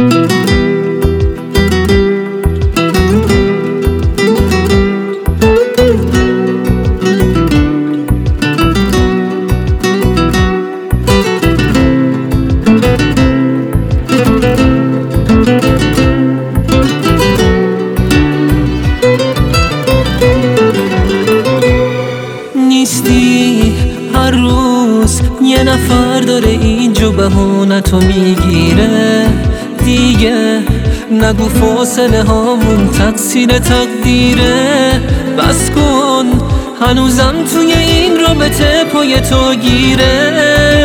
نیستی هر روز یه نفر داره اینجا بهانتو میگیره دیگه. نگو فاصله هامون تقصیر تقدیره. بس کن هنوزم توی این رابطه پای تو گیره.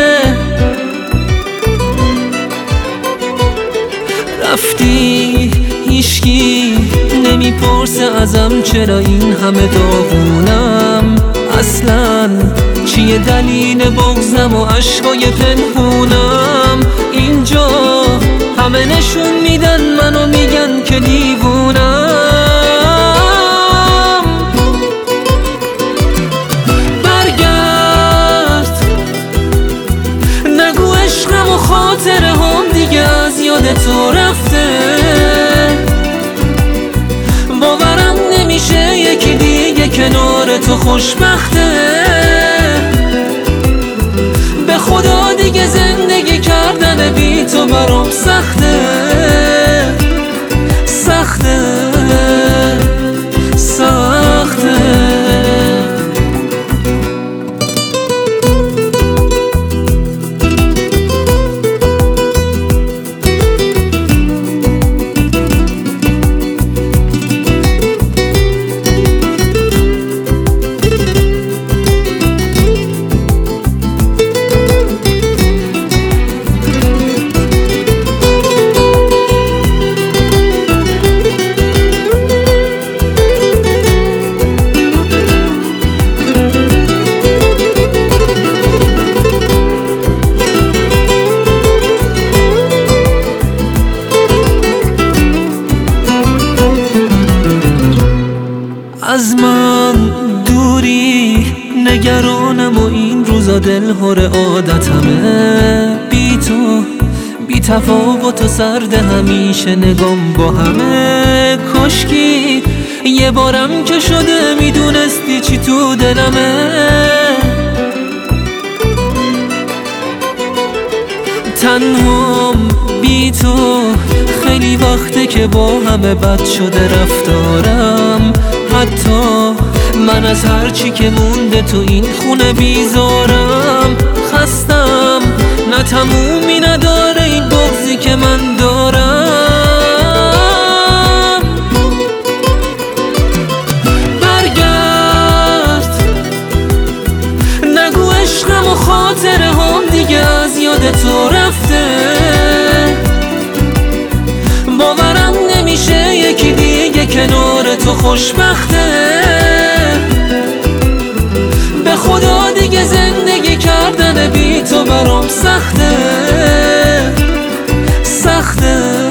رفتی هیچکی نمیپرسه ازم چرا این همه داغونم. اصلا چیه دلیل بغضم و عشقای پنهونم؟ اینجا همه نشون میدن منو میگن که دیوونم. برگرد نگو عشقم و خاطره هم دیگه از یاد تو رفته. باورم نمیشه یکی دیگه کنار تو خوشبخته. به خدا دیگه زندگی کردن بی تو برام سخته. سخته سخته. از من دوری نگرانم و این روزا دلهور عادتمه. بی تو بی تفاوت و سرد همیشه نگام با همه. کاشکی یه بارم که شده میدونستی چی تو دلمه. تنهام بی تو خیلی وقته که با همه بد شده رفتارم. حتی من از هرچی که مونده تو این خونه بیزارم. خستم نه تمومی نداره این بغضی که من دارم. برگرد نگو عشقم و خاطره هم دیگه از یاد تو رفته. باورم نمیشه یکی دیگه کنار تو خوشبخته. به خدا دیگه زندگی کردن بی تو برام سخته. سخته